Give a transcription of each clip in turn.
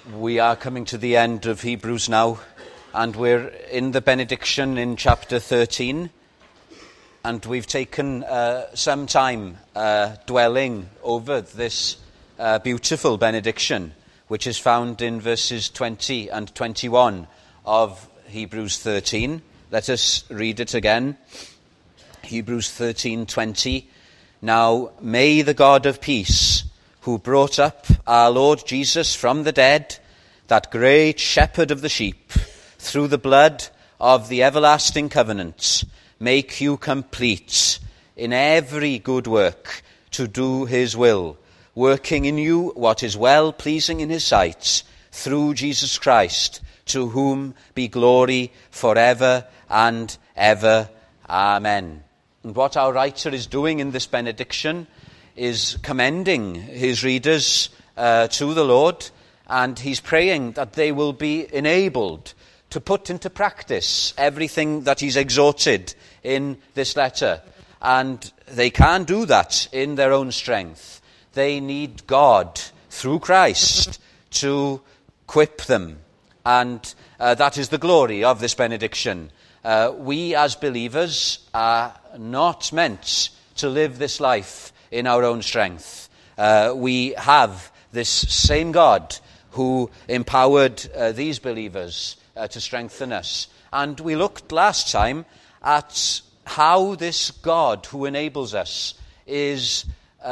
We are coming to the end of Hebrews now, and we're in the benediction in chapter 13, and we've taken some time dwelling over this beautiful benediction, which is found in verses 20 and 21 of Hebrews 13. Let us read it again. Hebrews 13:20. Now may the God of peace, who brought up our Lord Jesus from the dead, that great shepherd of the sheep, through the blood of the everlasting covenant, make you complete in every good work to do his will, working in you what is well-pleasing in his sight, through Jesus Christ, to whom be glory forever and ever. Amen. And what our writer is doing in this benediction is commending his readers to the Lord, and he's praying that they will be enabled to put into practice everything that he's exhorted in this letter. And they can't do that in their own strength. They need God, through Christ, to equip them. And that is the glory of this benediction. We as believers are not meant to live this life in our own strength. We have this same God who empowered these believers to strengthen us. And we looked last time at how this God who enables us is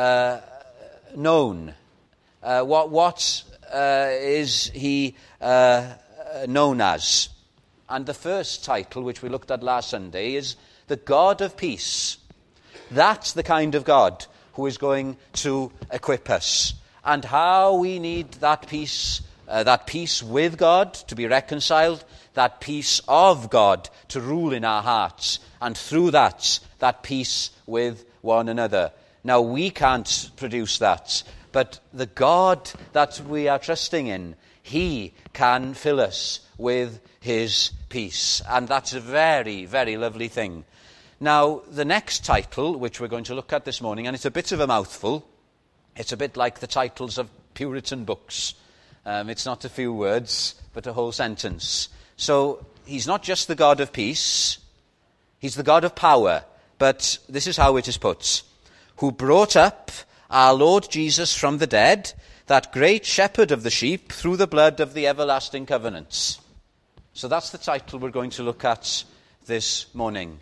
known. What is he known as? And the first title, which we looked at last Sunday, is the God of peace. That's the kind of God who is going to equip us. And how we need that peace with God to be reconciled, that peace of God to rule in our hearts, and through that peace with one another. Now, we can't produce that, but the God that we are trusting in, he can fill us with his peace. And that's a very, very lovely thing. Now, the next title, which we're going to look at this morning, and it's a bit of a mouthful. It's a bit like the titles of Puritan books. It's not a few words, but a whole sentence. So, he's not just the God of peace, he's the God of power. But this is how it is put. Who brought up our Lord Jesus from the dead, that great shepherd of the sheep, through the blood of the everlasting covenants. So that's the title we're going to look at this morning.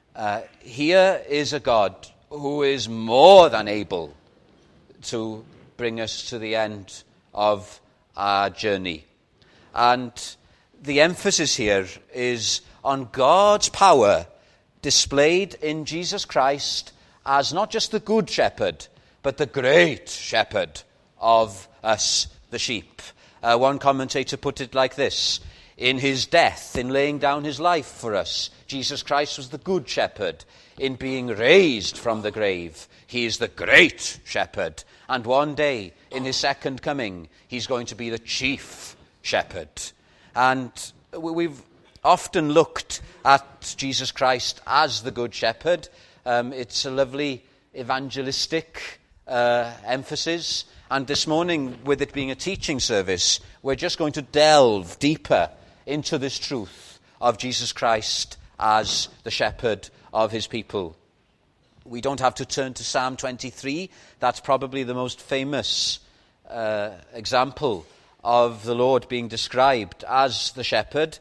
Here is a God who is more than able to bring us to the end of our journey. And the emphasis here is on God's power displayed in Jesus Christ as not just the good shepherd, but the great shepherd of us, the sheep. One commentator put it like this: in his death, in laying down his life for us, Jesus Christ was the good shepherd. In being raised from the grave, he is the great shepherd. And one day, in his second coming, he's going to be the chief shepherd. And we've often looked at Jesus Christ as the good shepherd. It's a lovely evangelistic emphasis. And this morning, with it being a teaching service, we're just going to delve deeper into this truth of Jesus Christ as the shepherd of his people. We don't have to turn to Psalm 23. That's probably the most famous example of the Lord being described as the shepherd.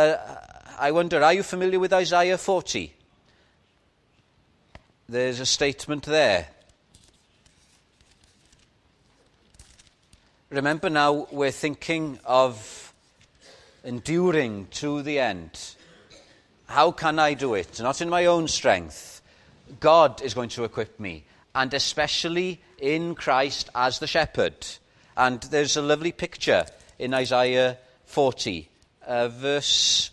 I wonder, are you familiar with Isaiah 40? There's a statement there. Remember now, we're thinking of enduring to the end. How can I do it? Not in my own strength. God is going to equip me, and especially in Christ as the shepherd. And there's a lovely picture in Isaiah 40, verse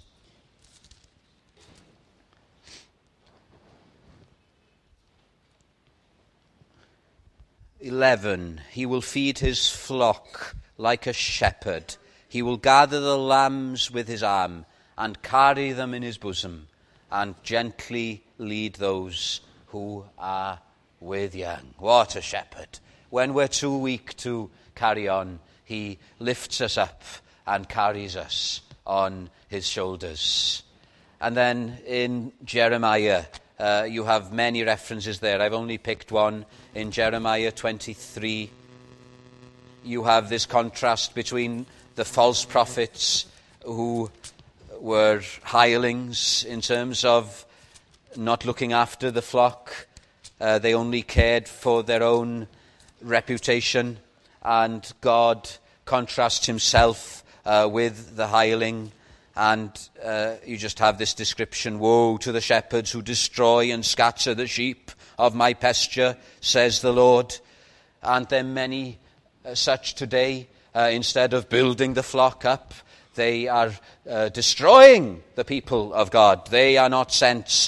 11. He will feed his flock like a shepherd. He will gather the lambs with his arm and carry them in his bosom, and gently lead those who are with young. What a shepherd. When we're too weak to carry on. He lifts us up and carries us on his shoulders. And then in Jeremiah, you have many references there. I've only picked one. In Jeremiah 23, you have this contrast between the false prophets who were hirelings in terms of not looking after the flock. They only cared for their own reputation, and God contrasts himself with the hireling. And you just have this description: woe to the shepherds who destroy and scatter the sheep of my pasture, says the Lord. Aren't there many such today? Instead of building the flock up, they are destroying the people of God. They are not sent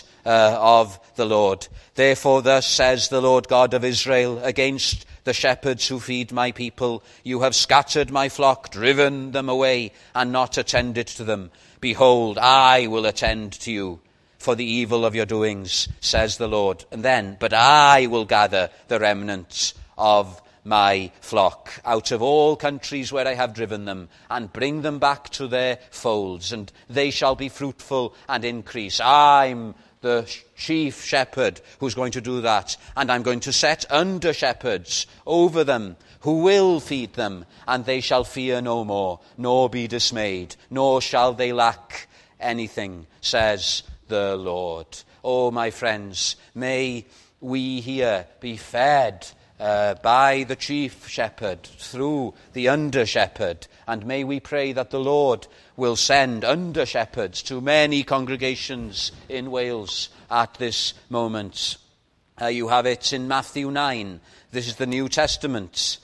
of the Lord. Therefore, thus says the Lord God of Israel against the shepherds who feed my people: you have scattered my flock, driven them away, and not attended to them. Behold, I will attend to you for the evil of your doings, says the Lord. And then, but I will gather the remnants of my flock out of all countries where I have driven them, and bring them back to their folds, and they shall be fruitful and increase. I'm the chief shepherd who's going to do that, and I'm going to set under shepherds over them who will feed them, and they shall fear no more, nor be dismayed, nor shall they lack anything, says the Lord. Oh, my friends, may we here be fed by the chief shepherd through the under shepherd, and may we pray that the Lord will send under shepherds to many congregations in Wales at this moment. You have it in Matthew 9. This is the New Testament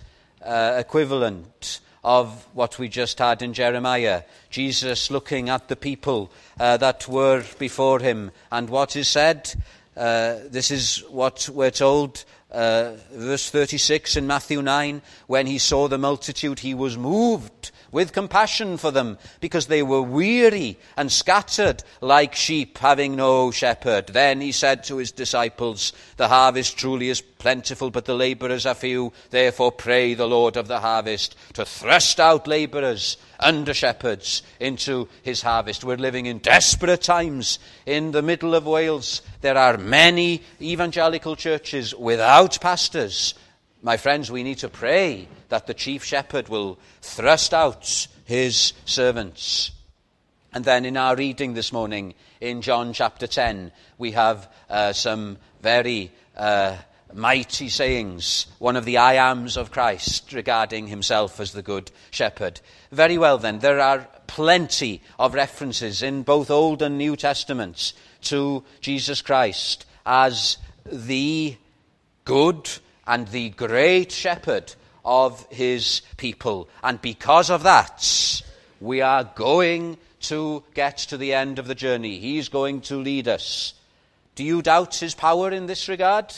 equivalent of what we just had in Jeremiah. Jesus looking at the people that were before him, and what is said, this is what we're told. Verse 36 in Matthew 9, when he saw the multitude, he was moved with compassion for them, because they were weary and scattered like sheep, having no shepherd. Then he said to his disciples, the harvest truly is plentiful, but the laborers are few. Therefore pray the Lord of the harvest to thrust out laborers, under shepherds, into his harvest. We're living in desperate times in the middle of Wales. There are many evangelical churches without pastors. My friends, we need to pray that the chief shepherd will thrust out his servants. And then in our reading this morning, in John chapter 10, we have some very mighty sayings, one of the I ams of Christ regarding himself as the good shepherd. Very well then, there are plenty of references in both Old and New Testaments to Jesus Christ as the good and the great shepherd of his people. And because of that, we are going to get to the end of the journey. He's going to lead us. Do you doubt his power in this regard?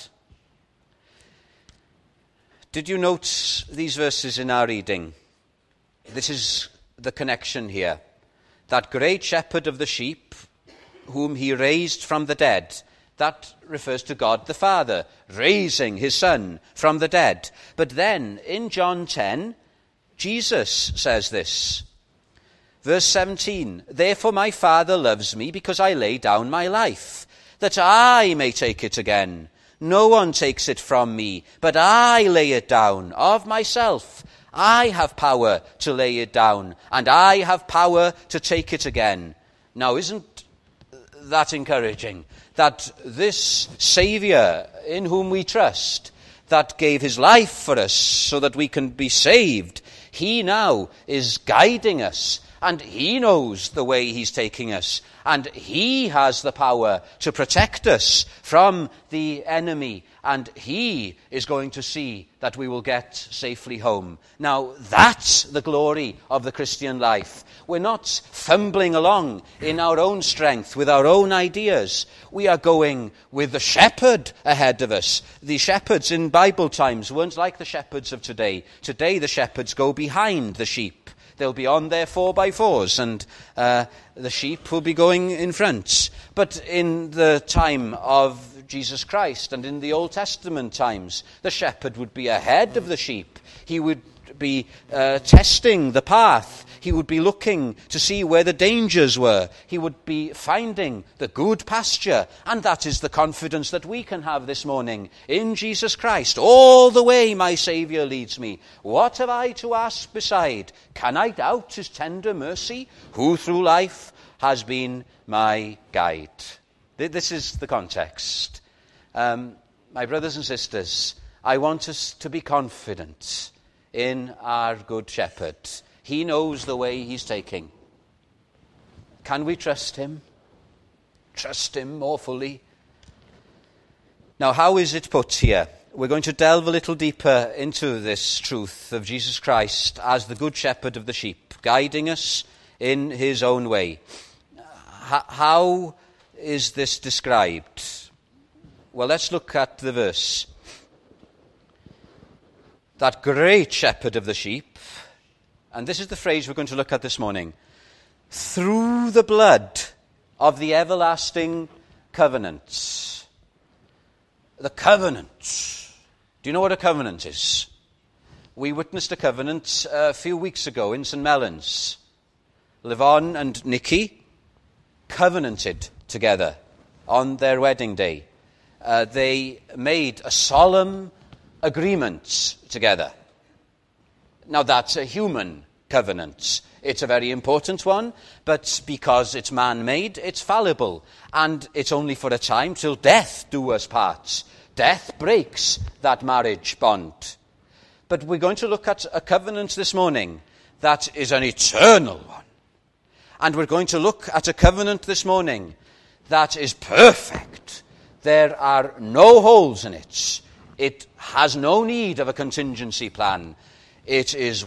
Did you note these verses in our reading? This is the connection here. That great shepherd of the sheep, whom he raised from the dead, that refers to God the Father, raising his Son from the dead. But then, in John 10, Jesus says this. Verse 17, therefore my Father loves me, because I lay down my life, that I may take it again. No one takes it from me, but I lay it down of myself. I have power to lay it down, and I have power to take it again. Now, isn't that encouraging? That this Saviour in whom we trust, that gave his life for us so that we can be saved, he now is guiding us, and he knows the way he's taking us, and he has the power to protect us from the enemy, and he is going to see that we will get safely home. Now, that's the glory of the Christian life. We're not fumbling along in our own strength with our own ideas. We are going with the shepherd ahead of us. The shepherds in Bible times weren't like the shepherds of today. Today the shepherds go behind the sheep. They'll be on their 4x4s, and the sheep will be going in front. But in the time of Jesus Christ and in the Old Testament times, the shepherd would be ahead of the sheep. He would be testing the path. He would be looking to see where the dangers were. He would be finding the good pasture. And that is the confidence that we can have this morning in Jesus Christ. All the way my Saviour leads me. What have I to ask beside? Can I doubt his tender mercy, who through life has been my guide? This is the context. My brothers and sisters, I want us to be confident in our Good Shepherd. He knows the way he's taking. Can we trust him? Trust him more fully? Now, how is it put here? We're going to delve a little deeper into this truth of Jesus Christ as the Good Shepherd of the sheep, guiding us in his own way. How is this described? Well, let's look at the verse. That great shepherd of the sheep, and this is the phrase we're going to look at this morning, through the blood of the everlasting covenant. The covenant. Do you know what a covenant is? We witnessed a covenant a few weeks ago in St. Mellons. Livon and Nikki covenanted together on their wedding day. They made a solemn agreement together. Now that's a human covenant. It's a very important one, but because it's man-made, it's fallible. And it's only for a time till death do us part. Death breaks that marriage bond. But we're going to look at a covenant this morning that is an eternal one. And we're going to look at a covenant this morning that is perfect. There are no holes in it. It has no need of a contingency plan. It is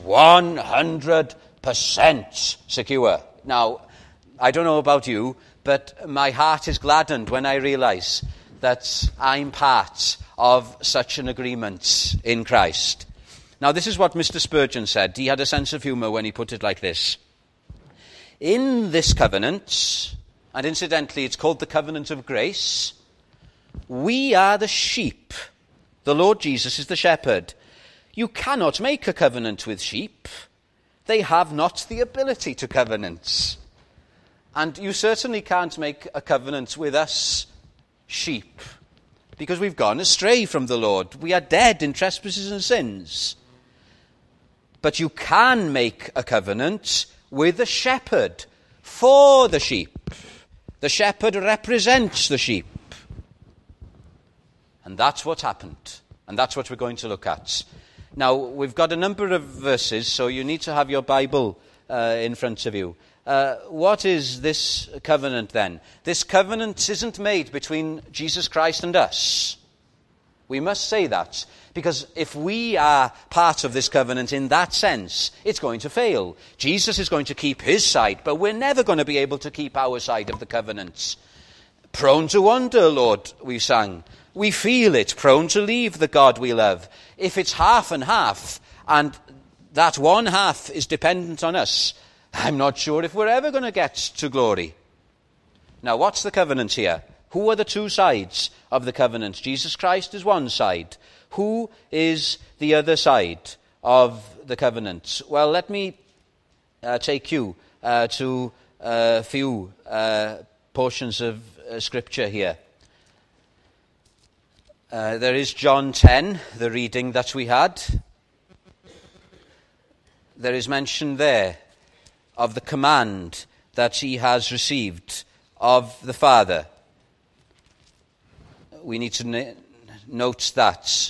100% secure. Now, I don't know about you, but my heart is gladdened when I realize that I'm part of such an agreement in Christ. Now, this is what Mr. Spurgeon said. He had a sense of humour when he put it like this. In this covenant, and incidentally it's called the covenant of grace, we are the sheep. The Lord Jesus is the shepherd. You cannot make a covenant with sheep. They have not the ability to covenant. And you certainly can't make a covenant with us sheep, because we've gone astray from the Lord. We are dead in trespasses and sins. But you can make a covenant with the shepherd for the sheep. The shepherd represents the sheep. And that's what happened. And that's what we're going to look at. Now, we've got a number of verses, so you need to have your Bible in front of you. What is this covenant then? This covenant isn't made between Jesus Christ and us. We must say that. Because if we are part of this covenant in that sense, it's going to fail. Jesus is going to keep his side, but we're never going to be able to keep our side of the covenant. Prone to wander, Lord, we sang. We feel it, prone to leave the God we love. If it's half and half, and that one half is dependent on us, I'm not sure if we're ever going to get to glory. Now, what's the covenant here? Who are the two sides of the covenant? Jesus Christ is one side. Who is the other side of the covenant? Well, let me take you to a few portions of Scripture here. There is John 10, the reading that we had. There is mention there of the command that he has received of the Father. We need to note that.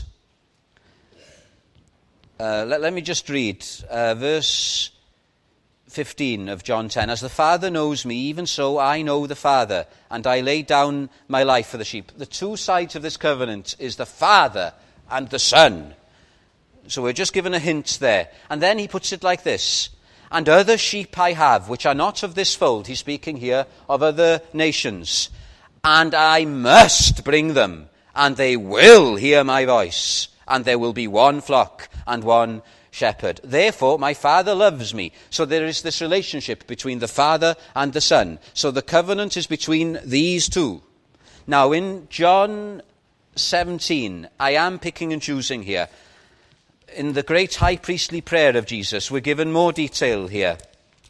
Let me just read verse 15 of John 10. As the Father knows me, even so I know the Father, and I lay down my life for the sheep. The two sides of this covenant is the Father and the Son. So we're just given a hint there. And then he puts it like this. And other sheep I have, which are not of this fold. He's speaking here of other nations. And I must bring them, and they will hear my voice. And there will be one flock and one shepherd. Therefore, my Father loves me. So there is this relationship between the Father and the Son. So the covenant is between these two. Now, in John 17, I am picking and choosing here. in the great high priestly prayer of Jesus, we're given more detail here.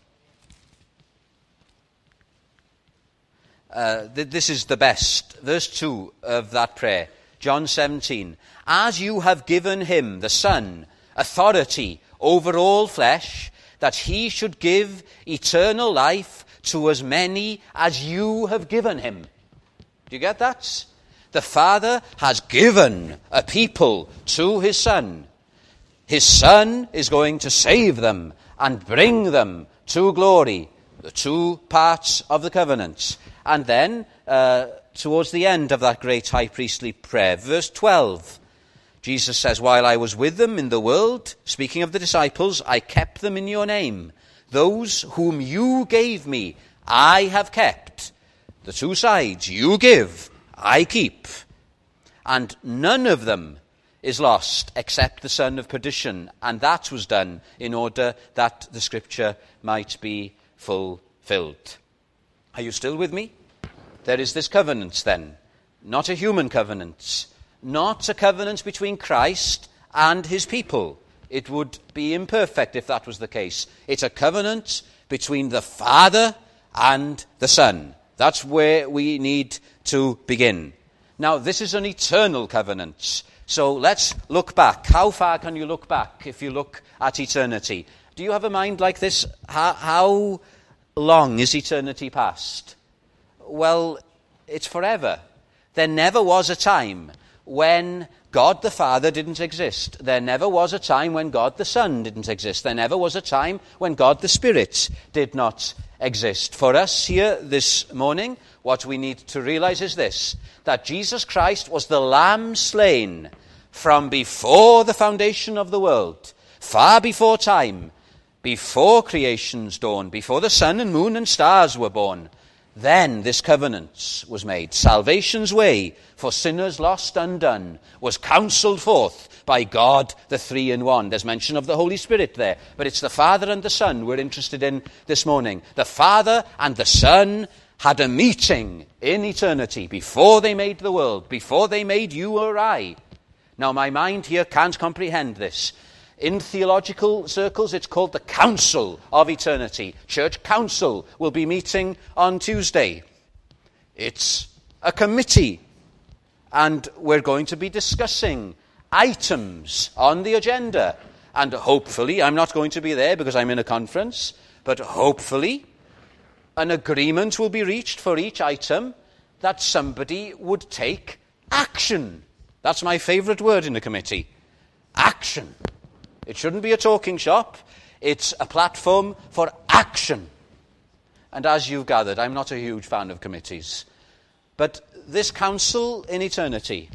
This is the best. Verse 2 of that prayer, John 17. As you have given him, the Son, authority over all flesh, that he should give eternal life to as many as you have given him. Do you get that? The Father has given a people to his Son. His Son is going to save them and bring them to glory. The two parts of the covenant. And then, towards the end of that great high priestly prayer, verse 12, Jesus says, while I was with them in the world, speaking of the disciples, I kept them in your name. Those whom you gave me, I have kept. The two sides, you give, I keep. And none of them is lost except the son of perdition. And that was done in order that the scripture might be fulfilled. Are you still with me? There is this covenant then, not a human covenant, not a covenant between Christ and his people. It would be imperfect if that was the case. It's a covenant between the Father and the Son. That's where we need to begin. Now, this is an eternal covenant. So let's look back. How far can you look back if you look at eternity? Do you have a mind like this? How long is eternity past? Well, it's forever. There never was a time when God the Father didn't exist. There never was a time when God the Son didn't exist. There never was a time when God the Spirit did not exist. For us here this morning, what we need to realize is this, that Jesus Christ was the Lamb slain from before the foundation of the world, far before time, before creation's dawn, before the sun and moon and stars were born. Then this covenant was made. Salvation's way for sinners lost undone was counselled forth by God the Three-in-One. There's mention of the Holy Spirit there, but it's the Father and the Son we're interested in this morning. The Father and the Son had a meeting in eternity before they made the world, before they made you or I. Now my mind here can't comprehend this. In theological circles, it's called the Council of Eternity. Church Council will be meeting on Tuesday. It's a committee, and we're going to be discussing items on the agenda. And hopefully, I'm not going to be there because I'm in a conference, but hopefully an agreement will be reached for each item that somebody would take action. That's my favourite word in a committee. Action. It shouldn't be a talking shop. It's a platform for action. And as you've gathered, I'm not a huge fan of committees. But this council in eternity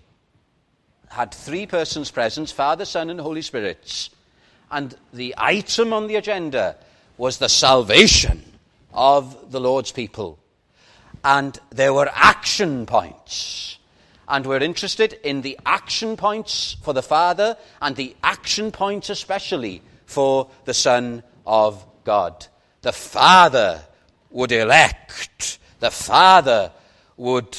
had three persons present, Father, Son, and Holy Spirit. And the item on the agenda was the salvation of the Lord's people. And there were action points. And we're interested in the action points for the Father and the action points especially for the Son of God. The Father would elect. The Father would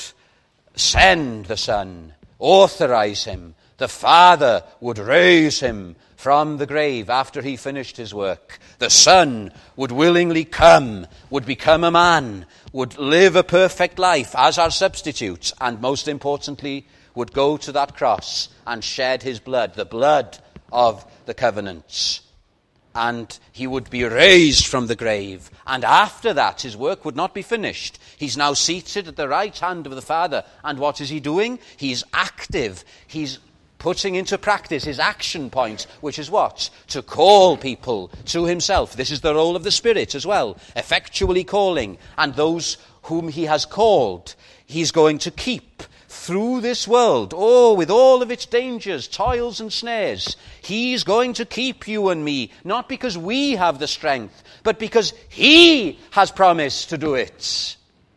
send the Son, authorize him. The Father would raise him from the grave after he finished his work. The Son would willingly come, would become a man, would live a perfect life as our substitute, and most importantly, would go to that cross and shed his blood, the blood of the covenants. And he would be raised from the grave. And after that, his work would not be finished. He's now seated at the right hand of the Father. And what is he doing? He's active. He's putting into practice his action point, which is what? To call people to himself. This is the role of the Spirit as well, effectually calling. And those whom he has called, he's going to keep through this world, with all of its dangers, toils and snares. He's going to keep you and me, not because we have the strength, but because he has promised to do it.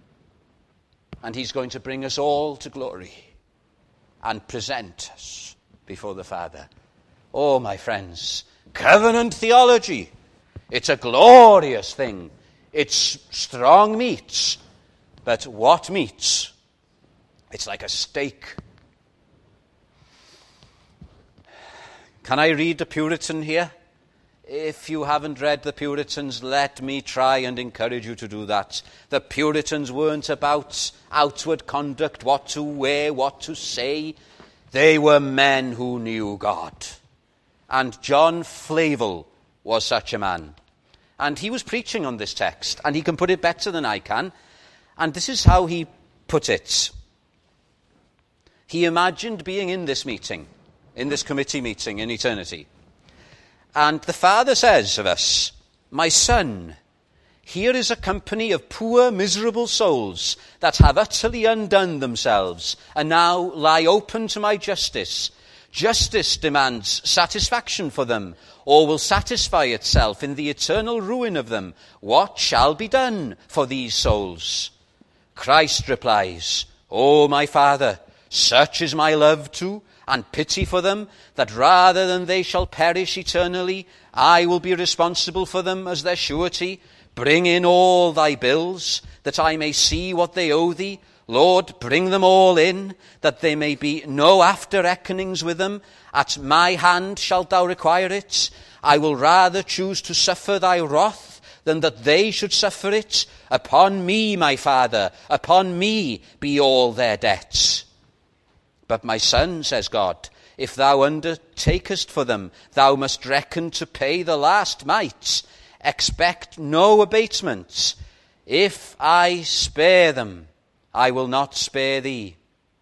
And he's going to bring us all to glory and present us before the Father. Oh, my friends, covenant theology. It's a glorious thing. It's strong meat. But what meat? It's like a steak. Can I read the Puritan here? If you haven't read the Puritans, let me try and encourage you to do that. The Puritans weren't about outward conduct, what to wear, what to say. They were men who knew God. And John Flavel was such a man. And he was preaching on this text, and he can put it better than I can. And this is how he put it. He imagined being in this meeting, in this committee meeting in eternity. And the Father says of us, "My Son, here is a company of poor, miserable souls that have utterly undone themselves and now lie open to my justice. Justice demands satisfaction for them, or will satisfy itself in the eternal ruin of them. What shall be done for these souls?" Christ replies, "O my Father, such is my love to and pity for them, that rather than they shall perish eternally, I will be responsible for them as their surety. Bring in all thy bills, that I may see what they owe thee. Lord, bring them all in, that there may be no after reckonings with them. At my hand shalt thou require it. I will rather choose to suffer thy wrath than that they should suffer it. Upon me, my Father, upon me be all their debts. But my Son, says God, if thou undertakest for them, thou must reckon to pay the last mite. Expect no abatement. If I spare them, I will not spare thee."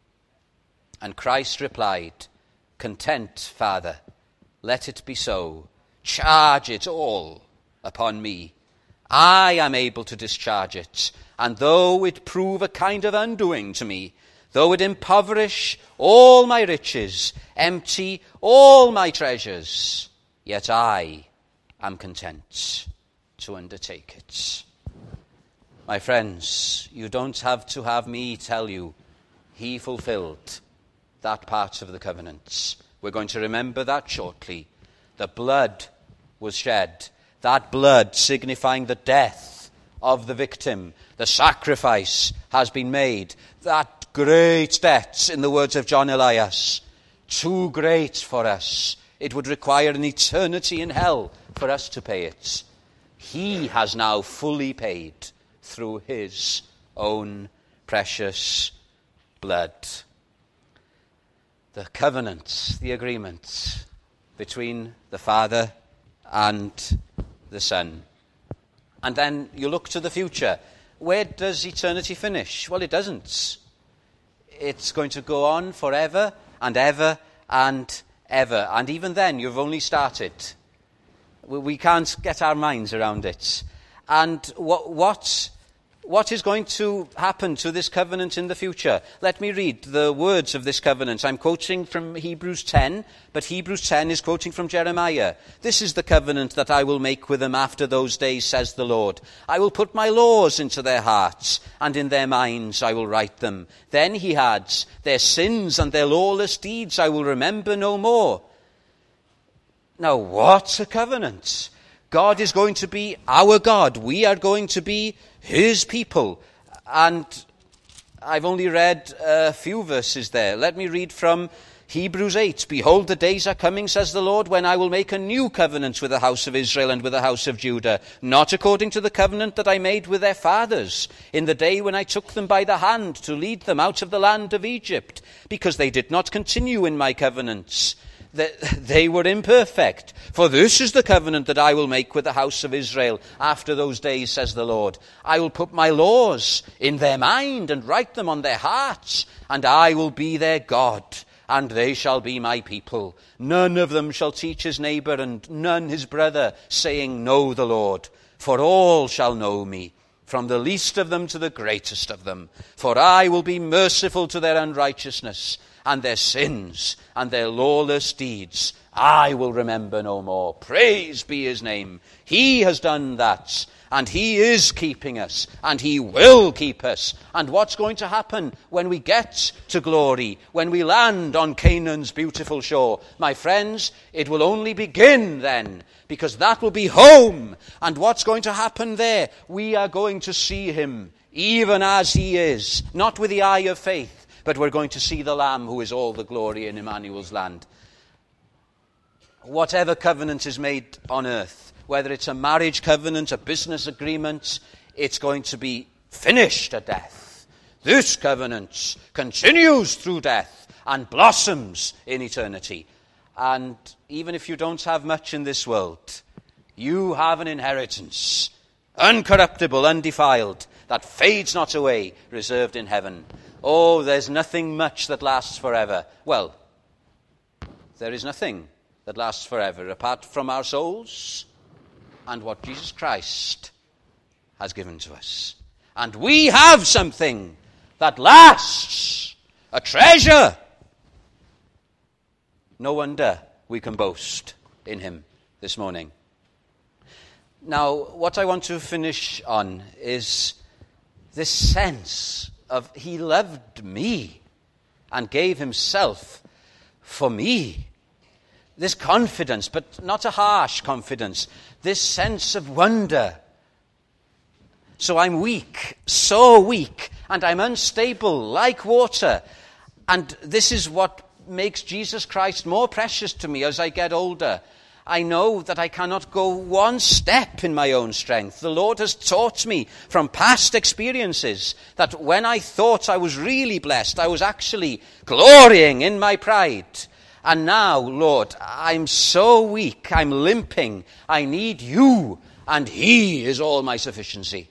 And Christ replied, "Content, Father, let it be so. Charge it all upon me. I am able to discharge it, and though it prove a kind of undoing to me, though it impoverish all my riches, empty all my treasures, yet I am content to undertake it." My friends, you don't have to have me tell you, he fulfilled that part of the covenant. We're going to remember that shortly. The blood was shed, that blood signifying the death of the victim. The sacrifice has been made. That great debt, in the words of John Elias, too great for us. It would require an eternity in hell for us to pay it. He has now fully paid through his own precious blood. The covenant, the agreement between the Father and the Son. And then you look to the future. Where does eternity finish? Well, it doesn't. It's going to go on forever and ever and ever. And even then, you've only started. We can't get our minds around it. And what is going to happen to this covenant in the future? Let me read the words of this covenant. I'm quoting from Hebrews 10, but Hebrews 10 is quoting from Jeremiah. "This is the covenant that I will make with them after those days, says the Lord. I will put my laws into their hearts, and in their minds I will write them." Then he adds, "Their sins and their lawless deeds I will remember no more." Now, what a covenant! God is going to be our God. We are going to be his people. And I've only read a few verses there. Let me read from Hebrews 8. "Behold, the days are coming, says the Lord, when I will make a new covenant with the house of Israel and with the house of Judah, not according to the covenant that I made with their fathers in the day when I took them by the hand to lead them out of the land of Egypt, because they did not continue in my covenants. They were imperfect. For this is the covenant that I will make with the house of Israel after those days, says the Lord. I will put my laws in their mind and write them on their hearts, and I will be their God, and they shall be my people. None of them shall teach his neighbor and none his brother, saying, Know the Lord. For all shall know me, from the least of them to the greatest of them. For I will be merciful to their unrighteousness, and their sins and their lawless deeds I will remember no more. Praise be his name. He has done that, and he is keeping us, and he will keep us. And what's going to happen when we get to glory, when we land on Canaan's beautiful shore? My friends, it will only begin then, because that will be home. And what's going to happen there? We are going to see him even as he is, not with the eye of faith, but we're going to see the Lamb who is all the glory in Emmanuel's land. whatever covenant is made on earth, whether it's a marriage covenant, a business agreement, it's going to be finished at death. This covenant continues through death and blossoms in eternity. And even if you don't have much in this world, you have an inheritance, uncorruptible, undefiled, that fades not away, reserved in heaven. Oh, there's nothing much that lasts forever. Well, there is nothing that lasts forever apart from our souls and what Jesus Christ has given to us. And we have something that lasts, a treasure. No wonder we can boast in him this morning. Now, what I want to finish on is this sense of he loved me and gave himself for me. This confidence, but not a harsh confidence. This sense of wonder. So I'm weak, so weak, and I'm unstable like water. And this is what makes Jesus Christ more precious to me as I get older. I know that I cannot go one step in my own strength. The Lord has taught me from past experiences that when I thought I was really blessed, I was actually glorying in my pride. And now, Lord, I'm so weak, I'm limping, I need you, and he is all my sufficiency.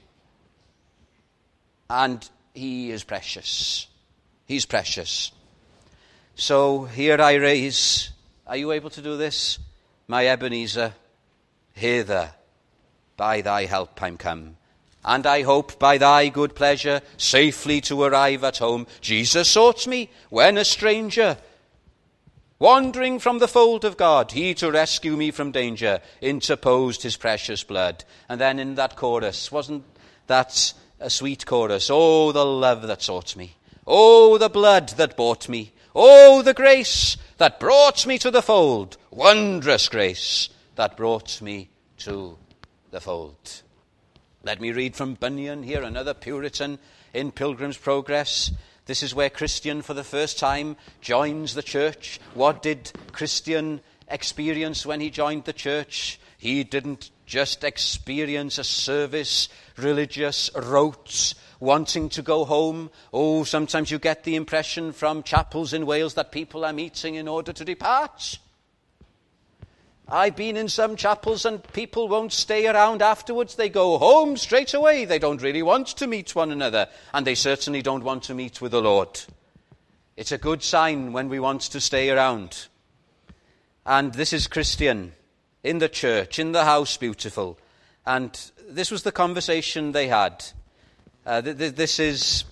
And he is precious. He's precious. So here I raise, are you able to do this? My Ebenezer, hither, by thy help I'm come, and I hope by thy good pleasure safely to arrive at home. Jesus sought me when a stranger, wandering from the fold of God, he to rescue me from danger interposed his precious blood. And then in that chorus, wasn't that a sweet chorus? Oh, the love that sought me. Oh, the blood that bought me. Oh, the grace that brought me to the fold. Wondrous grace that brought me to the fold. Let me read from Bunyan here, another Puritan in Pilgrim's Progress. This is where Christian, for the first time, joins the church. What did Christian experience when he joined the church? He didn't just experience a service, religious rote, wanting to go home. Oh, sometimes you get the impression from chapels in Wales that people are meeting in order to depart. I've been in some chapels and people won't stay around afterwards. They go home straight away. They don't really want to meet one another, and they certainly don't want to meet with the Lord. It's a good sign when we want to stay around. And this is Christian in the church, in the house, beautiful. And this was the conversation they had. This is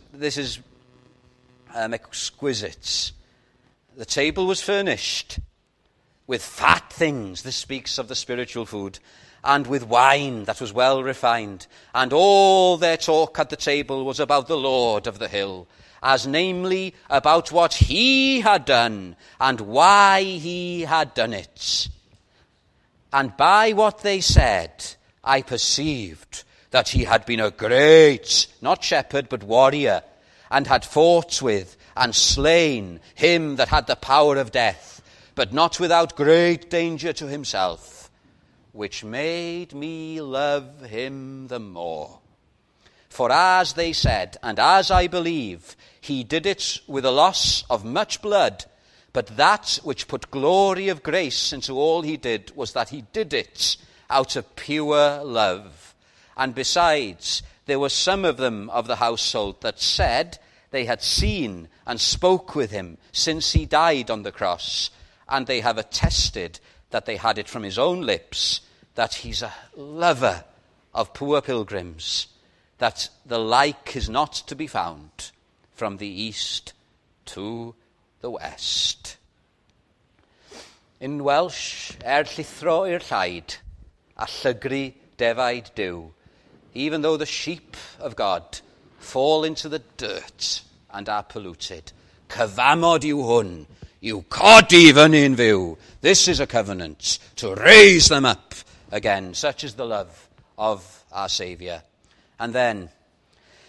exquisite. The table was furnished with fat things. This speaks of the spiritual food. And with wine that was well refined. And all their talk at the table was about the Lord of the hill, as namely about what he had done and why he had done it. And by what they said, I perceived that he had been a great, not shepherd, but warrior, and had fought with and slain him that had the power of death, but not without great danger to himself, which made me love him the more. For as they said, and as I believe, he did it with a loss of much blood, but that which put glory of grace into all he did was that he did it out of pure love. And besides, there were some of them of the household that said they had seen and spoke with him since he died on the cross, and they have attested that they had it from his own lips, that he's a lover of poor pilgrims, that the like is not to be found from the east to the west. In Welsh, llithro i'r llaid, a llygru defaid Duw. Even though the sheep of God fall into the dirt and are polluted, cyfamod yw hwn, yw codi fyny'n fyw. This is a covenant to raise them up again. Such is the love of our Saviour. And then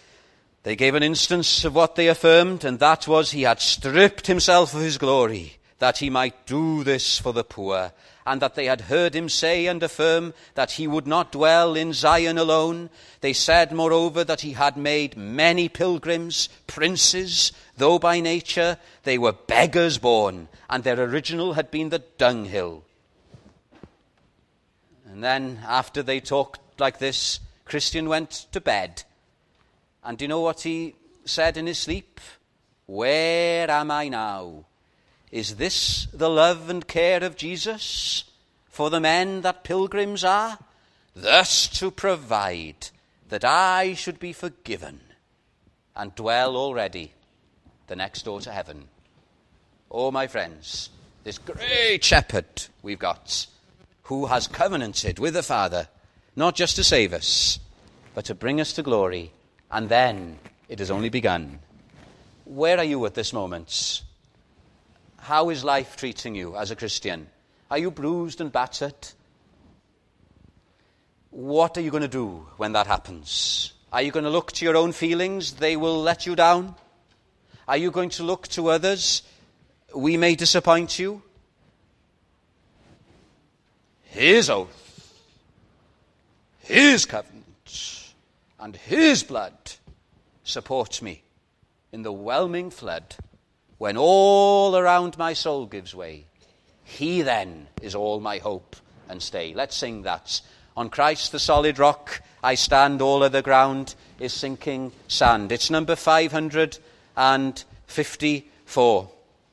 they gave an instance of what they affirmed, and that was he had stripped himself of his glory that he might do this for the poor, and that they had heard him say and affirm that he would not dwell in Zion alone. They said, moreover, that he had made many pilgrims, princes, though by nature they were beggars born, and their original had been the dunghill. And then, after they talked like this, Christian went to bed. And do you know what he said in his sleep? Where am I now? Is this the love and care of Jesus for the men that pilgrims are? Thus to provide that I should be forgiven and dwell already the next door to heaven. Oh, my friends, this great shepherd we've got, who has covenanted with the Father, not just to save us, but to bring us to glory, and then it has only begun. Where are you at this moment? How is life treating you as a Christian? Are you bruised and battered? What are you going to do when that happens? Are you going to look to your own feelings? They will let you down. Are you going to look to others? We may disappoint you. His oath, his covenant, and his blood support me in the whelming flood. When all around my soul gives way, he then is all my hope and stay. Let's sing that. On Christ the solid rock I stand, all other ground is sinking sand. It's number 554.